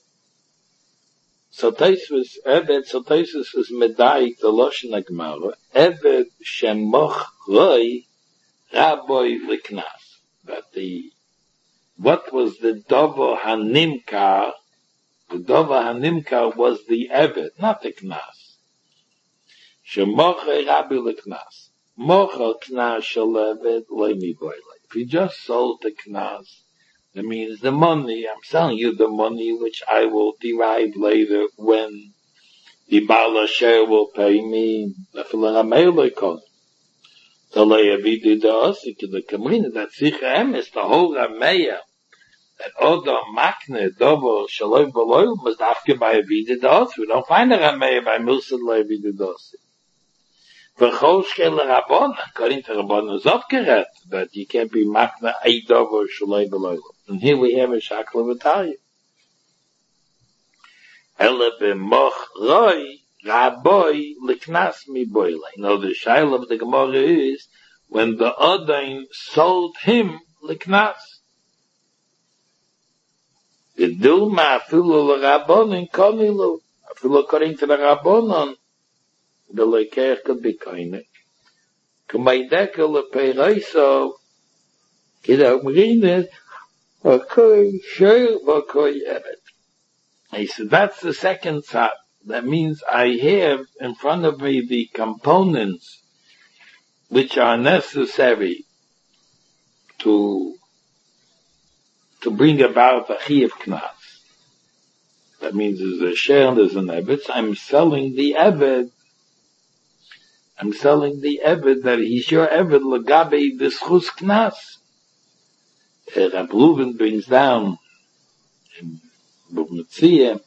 So Teisvus, Eved, so Teisvus was medayik the Loshen HaGemara, Eved shemoch roi rabbi liknas. That the, what was the Dovo Hanimkar? The Dovo Hanimkar was the Eved, not the Knas. Shemoch rabbi liknas. Mocha knas shel Eved loimi boile. If you just sold the Knas, that means the money, I'm selling you the money which I will derive later when the Baal Asher will pay me. The Le'avidu Da'asik, the Kamrina, that Sicha is the whole Rameya, that Odo Makne, Dovo, Shaloi B'Loil, must after by Avidu Da'asik. We don't find a Rameya by Milsa Le'avidu Da'asik. V'choshke L'Rabbon, according to Rabbon, is aufgeret, that you can't be Makne, a Dovo, Shaloi B'Loil. And here we have a Shakla V'Talya. Ele b'moch roi raboi l'knas mi boile. Now the shaila of the Gemara is when the Odain sold him l'knas. V'dilma afilu l'Rabbonin konilu. Afilu according to the Rabbonon, the lekeich could be koine. K'maydeka l'peireiso, kida umrinet, V'koi shoyer v'koi evet. He said, that's the second side. That means I have in front of me the components which are necessary to, to bring about a chiyuv knas. That means there's a share and there's an evet. I'm selling the evet. I'm selling the evet that he's your evet l'gabe v'schus knas. Rab Reuven brings down in Bub Metzia,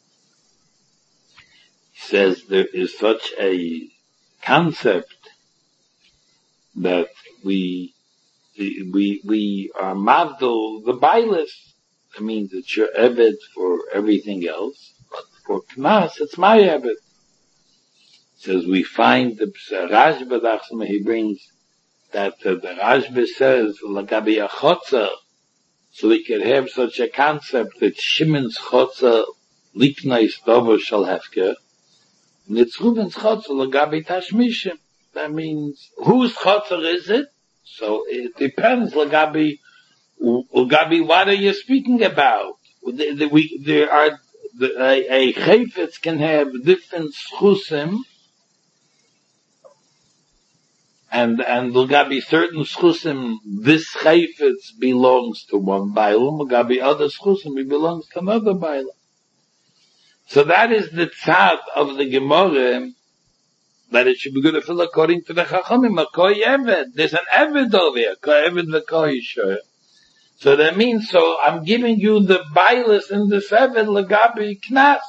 he says there is such a concept that we we we are mavdol the bailis. That means it's your eved for everything else, but for knas it's my eved. Says we find the Rashba, he brings that uh, the Rashba says lagabi achotza, so we could have such a concept that Shimon's chotza liknais dover shall hefker, and it's Reuven's chotza lagabi tashmishim. That means whose chotza is it? So it depends lagabi lagabi what are you speaking about? The, the, we, there are the, a, a chayfetz can have different schusim. and, and there'll gotta be certain schusim, this chayfetz belongs to one bailam, there'll gotta be other schusim, it belongs to another bailam. So that is the tzad of the Gemara, that it should be good to fill according to the Chachamim, a koi eved. There's an eved over here, koi eved v'koi yishoyer. So that means, so I'm giving you the bailas in the seven legabi knas.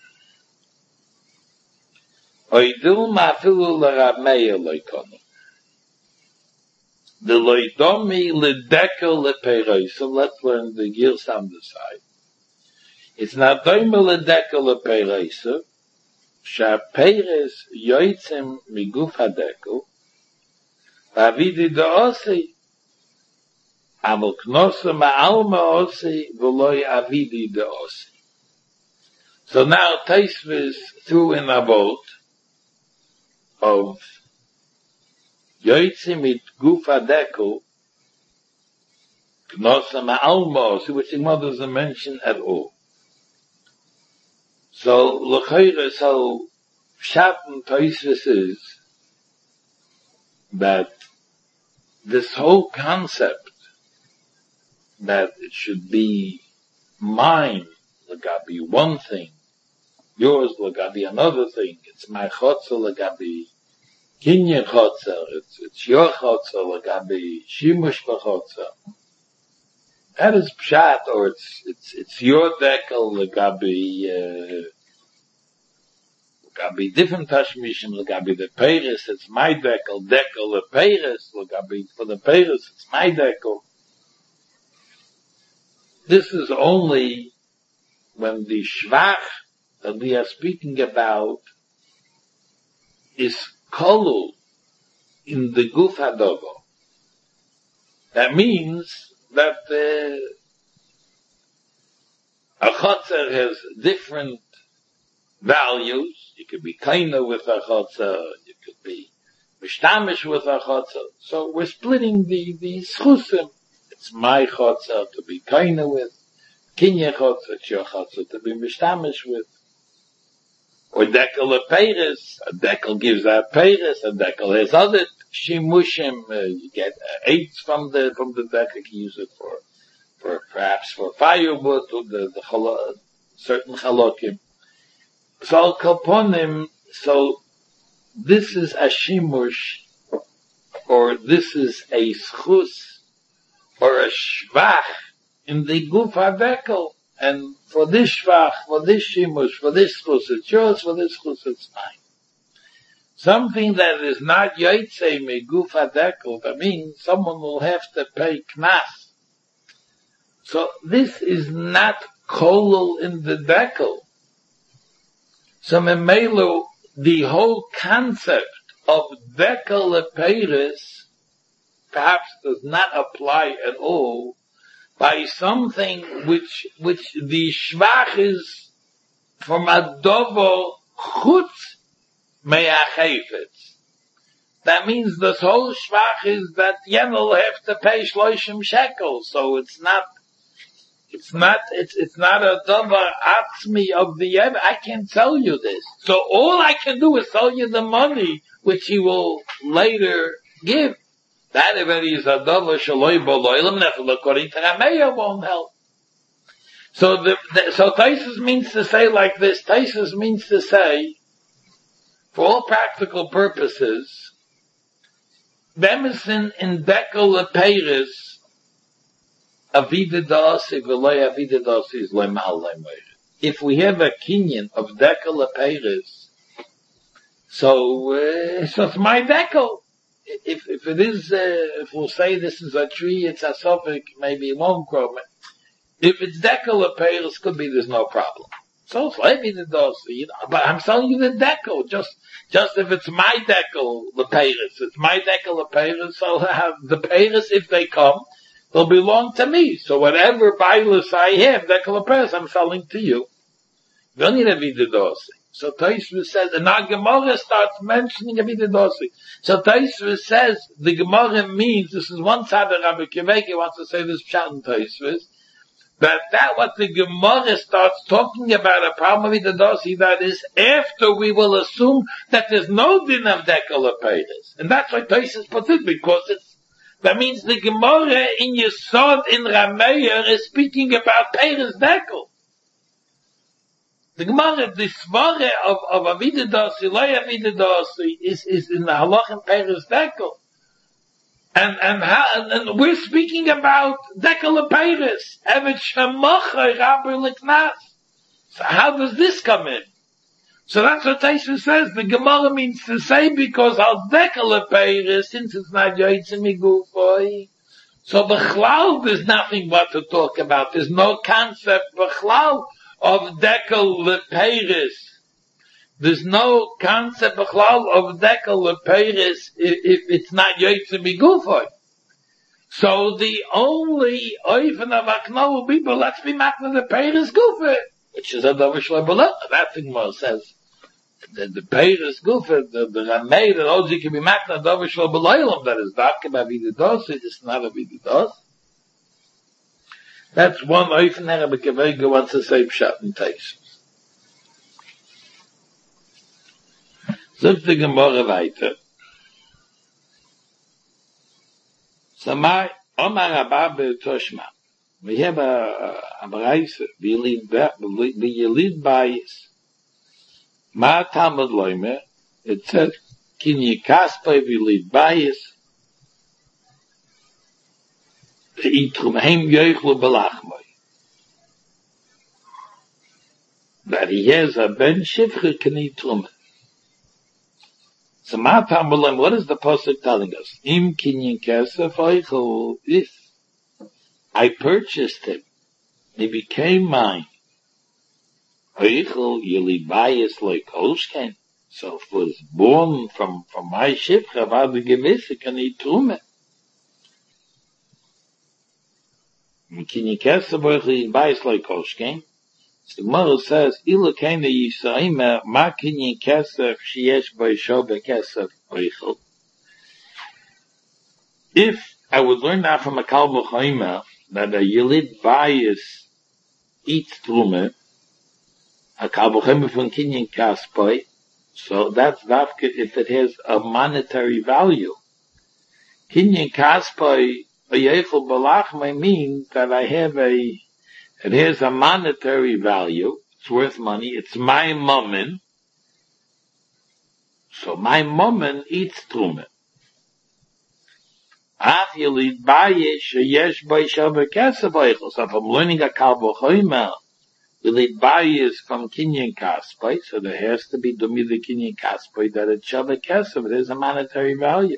Oidil mafilu l'Rav Meir loikonu. The loidomi l'dekel l'peirosim. Let's learn the gears on the side. It's not doime l'dekel l'peirosim. Sha'peiris yoitzim miguf hadekel. V'avidi da'osi. Amal knosa ma'alma osi v'loi avidi da'osi. So now Taisvis threw in a vote of yoitzim mit guf hadekel knosa ma'alma osi, which the mother doesn't mention at all. So, l'chayre, so, Shatn Taisvis is that this whole concept that it should be mine, l'gabi one thing, yours l'gabi another thing, it's my chotzer l'gabi kinyan chotzer, it's, it's your chotzer l'gabi shimush b'chotzer. That is pshat, or it's, it's, it's your dekel l'gabi, uh, l'gabi different tashmishim, l'gabi the peiris, it's my dekel, dekel the peiris, l'gabi for the peiris, it's my dekel. This is only when the shvach that we are speaking about is kolul in the guf hadogo. That means that uh, a chotzer has different values. You could be kaina with a chotzer, you could be mishtamish with a chotzer. So we're splitting the, the schusim. It's my chotzer to be kaina with, kinyan chotzer, it's your chotzer to be mishtamish with. Or dekel a peiris, a dekel gives out peiris, a dekel has other shimushim, uh, you get uh, eights from the, from the dekel, you use it for, for, perhaps for firewood, or the, the chalo, certain chalokim. So, kalponim, so, this is a shimush, or this is a schus, or a shvach, in the guf hadekel. And for this shvach, for this shimush, for this chus, it's yours, for this chus, it's mine. Something that is not yotzei me guf hadekel, that means someone will have to pay knas. So this is not kolul in the dekel. So memelo, the whole concept of dekel lepeiris perhaps does not apply at all by something which, which the shvach is from a dovo chutz me'achayfetz. That means this whole shvach is that yen will have to pay shloishim shekels. So it's not, it's not, it's, it's not a dovo atzmi of the ev. I can't tell you this. So all I can do is tell you the money which he will later give. That already is a dover shaloi boloilam nefel according to Rameya won't help. So the, the so Taisus means to say like this. Taisus means to say, for all practical purposes, Bemison in dekel lepeiris avida dasi v'loy avida dasi is loymal loymer. If we have a kinyan of dekel lepeiris, so uh, so it's my dekel. If, if it is, uh, if we'll say this is a tree, it's a suffix, maybe it won't grow. If it's dekel or peiris, could be there's no problem. So it's maybe the dose, you know, but I'm telling you the dekel, just, just if it's my dekel, the peiris, it's my dekel or peiris, so have the peiris, if they come, they'll belong to me. So whatever bailus I have, dekel or peiris, I'm selling to you. You don't need to be the dose. So Taisvis says, and now Gemara starts mentioning a bit of dosi. So Taisvis says, the Gemara means, this is one side of Rabbi Kiveki wants to say this pshat in Taisvis, That that what the Gemara starts talking about a problem with the dosi, that is after we will assume that there's no din of dekel or peiris. And that's why Tosfos puts it, because it's, that means the Gemara in Yesod in Rameir is speaking about peiris dekel. The Gemara, the svara of, of Avida dosi, loy Avida dosi, is, is in the halach and peiris dekel. And, and, how, and, and we're speaking about dekel peiris. Evet shemachai rabbi liknas. So how does this come in? So that's what Tosfos says. The Gemara means to say because al dekel peiris, since it's not yotzim migufoi, so b'chlal there's nothing but to talk about. There's no concept b'chlal of dekel peiris. There's no concept of dekel peiris if it's not yotzim migufoi. So the only oifen of akno will be, but let's be makna the peiris gufa, which is a davar shlo b'lo. That thing more says the, the peiris gufa, the the ramei that also can be makna davar shlo b'lo. That is dark about vididos. It's not a vididos. That's one oifen Rebbe Kavega wants to say pshat and Tosfos. Sagt die Gemara weiter. So my Omar Abba Toshma. We have a a Braise, we lead back, we lead bias. Ma Talmud Loimer, it says, Kin Yikaspai we lead bias. Itrum Heim Yoichlu Belachmoi. That he has a Ben Shifre Kenitrum. So what is the pasuk telling us? Im kinyan kesef oichel, if I purchased him, he became mine. Oichel yili bayis like Oshken. So if it was born from, from my shifra, war the gewisse can eat trume. Im kinyan kesef oichel yili bayis like Oshken. The Gemara says, "Ilu kena Yisraima ma kinyan kesef sheyesh b'isho bekesef oichel." If I would learn that from a Kal V'chomer that a Yelid bias eats trume, a Kal V'chomer from kinyan kaspoi, so that's dafka if it has a monetary value. Kinyan kaspoi oichel balachmai means that I have a It has a monetary value. It's worth money. It's my mummin. So my mummin eats trume. Ach yelid bayish yesh b'isha b'kesef oichel. So if I'm learning a Kal V'chomer, yelid bayish from kinyan kaspoi, so there has to be dumi the kinyan kaspoi that it's shav kesef. It has a monetary value.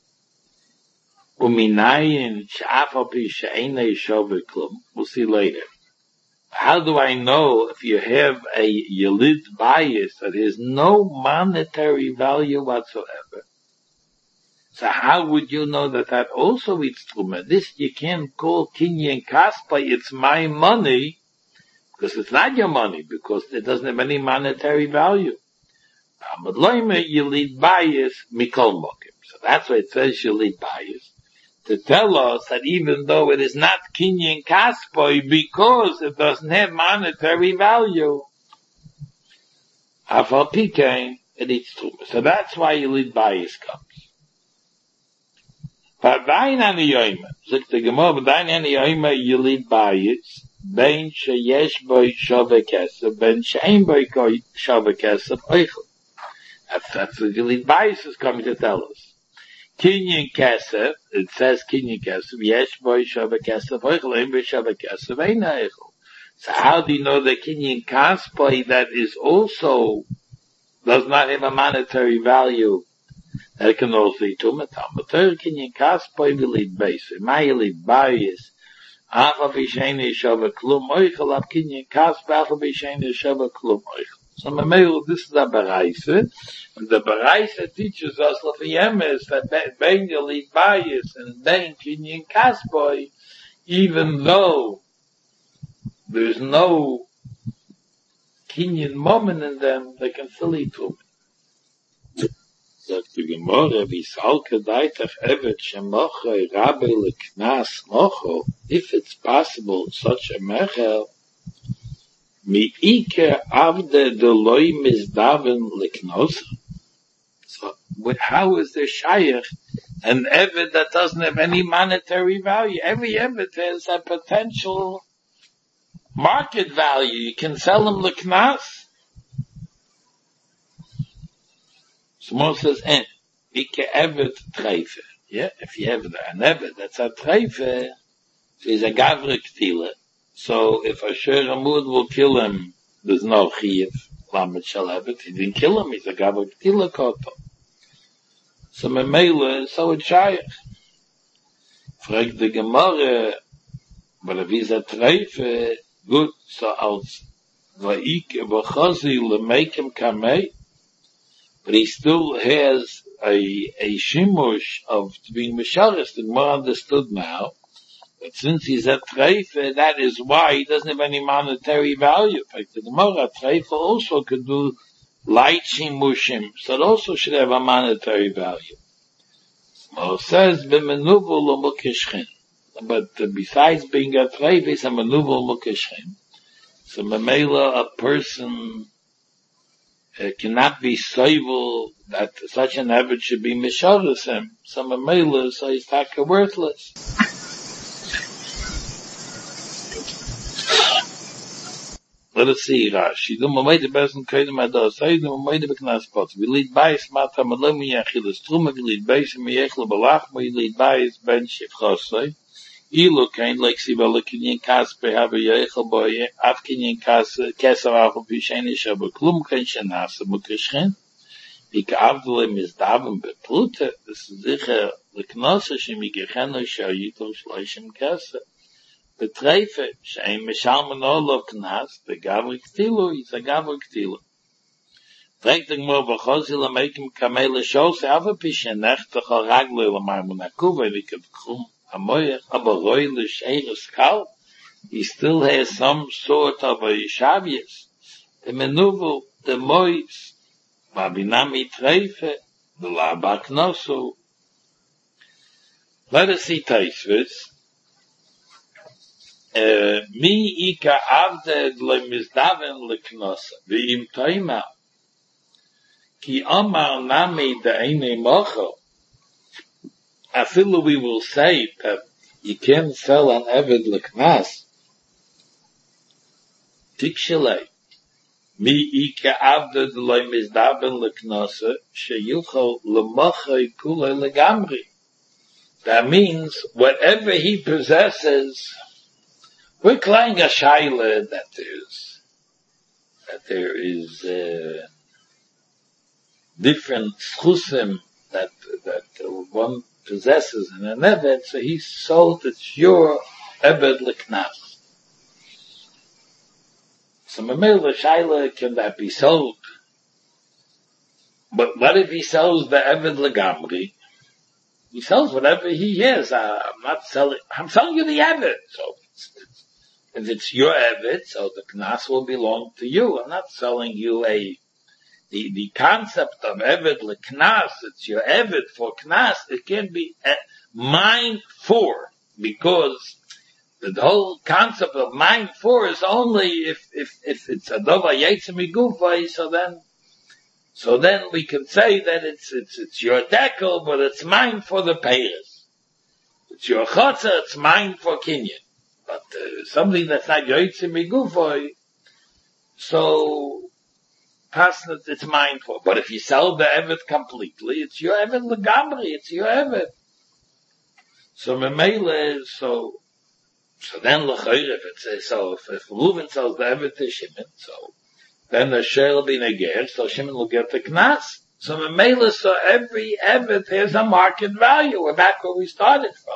Uminayin sh'afal pi she'enei shav klum. We'll see later. How do I know if you have a Yelid bias that has no monetary value whatsoever? So how would you know that that also eats truma? This you can't call kinyan kaspa, it's my money, because it's not your money, because it doesn't have any monetary value. Yelid bias mikol mokim. So that's why it says Yelid bias. To tell us that even though it is not kinyan kaspoi because it doesn't have monetary value, afal pikein, it eats truma. So that's why Yelid bias comes. But dain ani yoyma, zok the Gemara, but dain ani yoyma Yelid bias, ben sheyesh boi shove kesef, ben she'ein boi shove kesef oichel. That's, that's what Yelid bias is coming to tell us. Kinyan kesef, it says kinyan kesef, yesh boi shava kesef, oichel, ein boi shava kesef, ein oichel. So how do you know that kinyan kaspoi that is also, does not have a monetary value, that it can also eat tumatam? But there kinyan kaspoi will eat base, my eat bias, afa b'sheini shava klum oichel, ab kinyan kaspoi, afa b'sheini shava klum oichel. So this is a Baraise, and the Baraise teaches us Lafiyemes that Ben Yelid bias and Ben Kinyan Kaspoi, even though there's no Kinyan moment in them, they can still eat trume. Sagt die Gemorre, wie salke deitach evet shemochoi rabbi leknas mocho, if it's possible, such a mechel, mi ike avde deloi misdaven leknos. So, how is there shayach an evet that doesn't have any monetary value? Every evet has a potential market value. You can sell them leknas. Small says, eh, ike evet treife. Yeah, if you have an evet that's a treife, is a gavrik tila. So if a Sher Amud will kill him, there's no chiyuv, lamet shall have it. He didn't kill him, he's a gavrik tila koto. So memele, so it's shayach. Fragt the Gemara, but if he's a treife, good, so als va'ike v'chazi lemekim kamei, but he still has a, a shimush of being misharis, the more understood now. But since he's a treife, that is why he doesn't have any monetary value. In fact, the Gemara treife also could do light shimushim, so it also should have a monetary value. Well, it says, b'menuvel l'mukeshchin. But uh, besides being a treife, it's a menuvel l'mukeshchin. So, memela, a person uh, cannot be soivel that such an average should be misharis him. So, memela, so he's taka worthless. Let us see, Rashi. Du momeide besen koidem ados, du momeide beknas pot. We lead bais mata malom yachilas truma, we lead bais miyechle balach, we lead bais ben shivchosoi. Ilu kain like sibala kinyan kaspe have yechel boye, af kinyan kas kesav alfa pisheni shabu klum kain shenasa mukashchen. Ika avdele misdaven beplute, this is sicher leknosa shemigecheno shayito shloishim kesav. The treife, shein meshalmen olav knas, the gavrik tilu, is a gavrik tilu. Fragt the Gemara, v'chozi l'meikim kamei l'shose, ava pishen nechtach al raglo l'mar munakuva, v'ikav krum hamoyach, aber roi l'sheiris kal, he still has some sort of a yishavius. The menuvel, the mois, v'abinami treife, the labak nosu. Let us see Taisvis. Mi ika avded le mizdaven le knosa. V'im toima. Ki amar nami de'ene mocho. Afilu we will say that you can sell an eved le knas. Tikshelei. Mi ika avded le mizdaven le knosa. Sheyuchol le mocho kule le gamri. That means whatever he possesses, we're claiming a shaila that there's, that there is, uh, different schusim that, that one possesses in an eved, so he sold it's your eved leknas. So memel shaila, can that be sold? But what if he sells the eved legamri? He sells whatever he is. Uh, I'm not selling, I'm selling you the eved, so it's, it's, if it's your evet, so the knas will belong to you. I'm not selling you a, the, the concept of evet le knas, it's your evet for knas, it can be uh, mine for, because the whole concept of mine for is only if, if, if it's a dova yetzim igufay, so then, so then we can say that it's, it's, it's your dekel, but it's mine for the payers. It's your chotza, it's mine for kinyan. But uh, something that's not yoitzim migufoy, so pasnat it's mine for. But if you sell the evet completely, it's your evet legamri, it's your evet. So memele, so so then l'chayr if it says so, if, if Reuven sells the evet to Shimon, so then the share will be neger, so Shimon will get the knas. So memele, so every evet has a market value. We're back where we started from.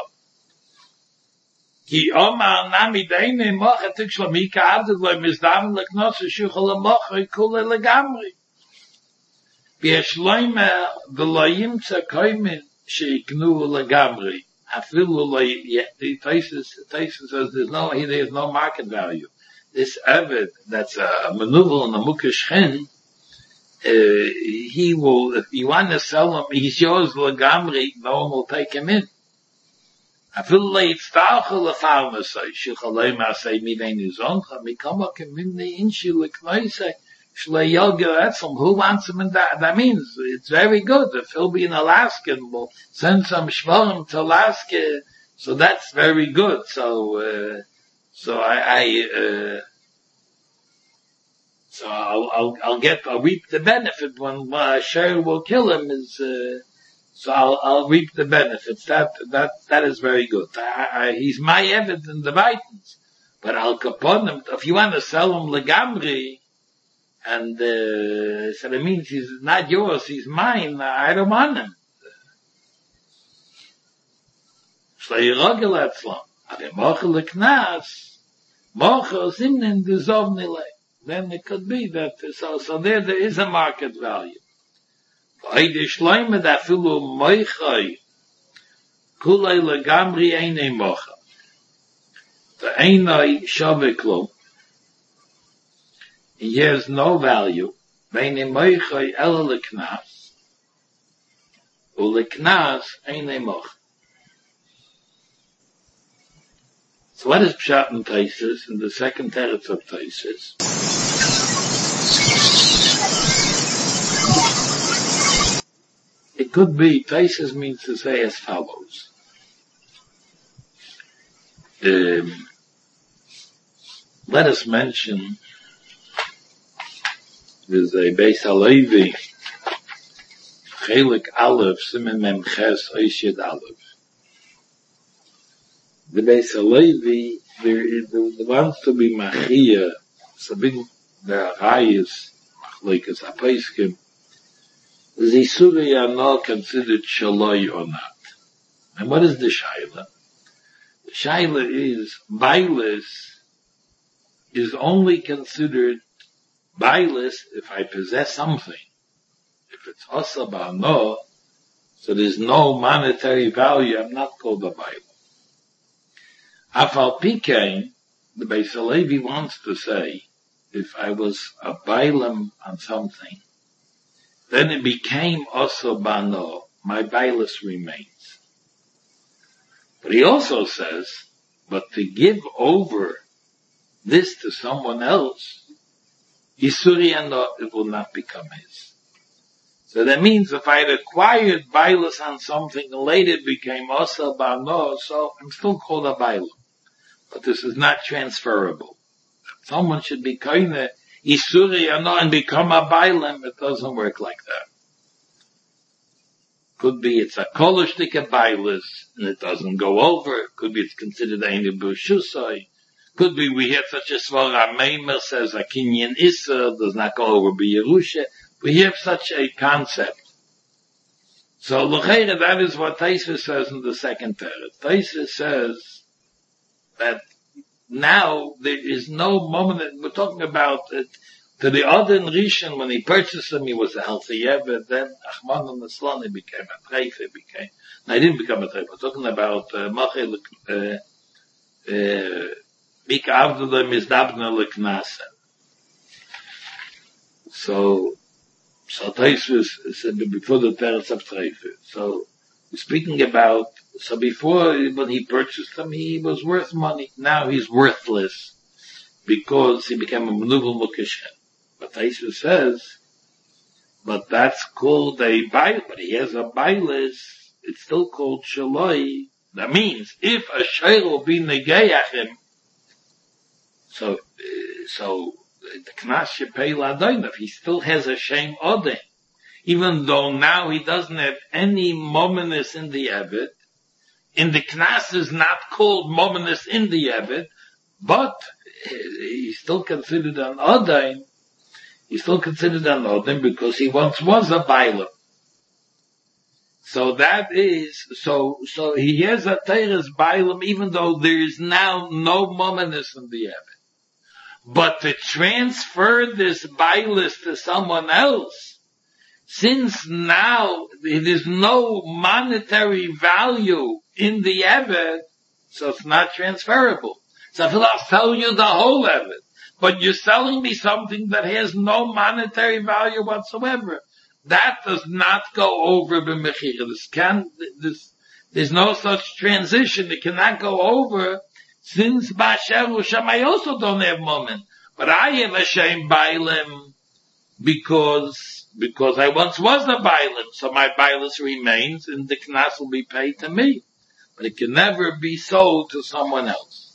Ki omar nami deine mocha tikshla mika avded lo mizdaven leknos shuchel mocha kule legamri. Bieshloime v'loyim tzakoymin sheiknu legamri. Afilu lo the Taisus Taisus says there's no there's no market value. This eved that's a manuvel and a mukashchen, uh, he will, if you want to sell him, he's yours legamri, no one will take him in. I feel like it's tachel a farmer say, shichalei ma say mi vein zoncha, mi kama kemimni inshi leknoise, shlei yogel etzem, who wants him in that? That means it's very good. If he'll be in Alaska, and we'll send some shvarim to Alaska, so that's very good. So, uh, so I, I, uh, so I'll, I'll, I'll get, I'll reap the benefit when uh, Sher will kill him is, uh, so I'll, I'll reap the benefits. That, that, that is very good. I, I, he's my evid in the Vitans. But I'll capon him, if you want to sell him legamri, and, uh, so that means he's not yours, he's mine, I don't want him. Shlei rogel etzlam. Aber mochel leknas, mochel simnen dezovnile. Then it could be that, so, so there, there is a market value. Oide shloime da filu moichai, kulei legamri eine mocha. The einai shaveklum, he has no value, veine moichai ela leknas, u leknas eine mocha. So what is Pshat and Taisus in the second teretz of Taisus? It could be, Taisus means to say as follows. Um, let us mention, there's a Beis Halevi, Chelik Aleph, Simen Mem Ches, Oishid Aleph. The Beis Halevi, there, there wants to be Machia, Sabin, the Arayis, Machlekes HaPeiskim, is Isuri are not considered Shaloi or not. And what is the Shaila? The Shaila is, Bailis is only considered Bailis if I possess something. If it's Asa Ba'no, so there's no monetary value, I'm not called a Bailis. Afal Pikain, the Beis Halevi wants to say, if I was a Bailam on something, then it became also Bano, my Bailis remains. But he also says, but to give over this to someone else, Yisuriano, it will not become his. So that means if I had acquired Bailis on something and later it became also Bano, so I'm still called a Bailam. But this is not transferable. Someone should be kind Isuri and become a Bailam. It doesn't work like that. Could be it's a kolishtik a Bailis and it doesn't go over. Could be it's considered a Bushusai. Could be we have such a svara Meimer says a Kinyan Issa does not go over B'Yerusha. We have such a concept. So l'cheira, that is what Taisus says in the second teretz. Taisus says that now there is no moment that we're talking about it. To the other Rishon, when he purchased him, he was a healthy Yevet. Then Achman and Naslan, he became a treif. He became. No, he didn't become a treif. We're talking about Machel Mika Avdullah Mizdabna Leknasa. So, so Taisus said before the teretz of treif. So we're speaking about. So before, when he purchased him, he was worth money. Now he's worthless because he became a Menubal Mukashen. But Taisus says, but that's called a Bail, but he has a Bailis, it's still called Shaloi. That means, if a Shail will be Negeyachim, so, uh, so, the Knas Shepei Ladoinav, he still has a Shem Odin. Even though now he doesn't have any mominus in the Eved, in the Knas is not called mominus in the Eved, but he's still considered an Odain. He's still considered an Odain because he once was a Bailam. So that is, so, so he has a Teres Bailam even though there is now no mominus in the Eved. But to transfer this Bailis to someone else, since now there's no monetary value in the Eved, so it's not transferable. So I'll sell you the whole Eved. but you're selling me something that has no monetary value whatsoever. That does not go over b'mechira. This can, this, there's no such transition. It cannot go over, since Ba'asher U'Sham I also don't have moment. But I have a shame Bailim because, because I once was a Bailim, so my Bailis remains and the Knas will be paid to me. But it can never be sold to someone else.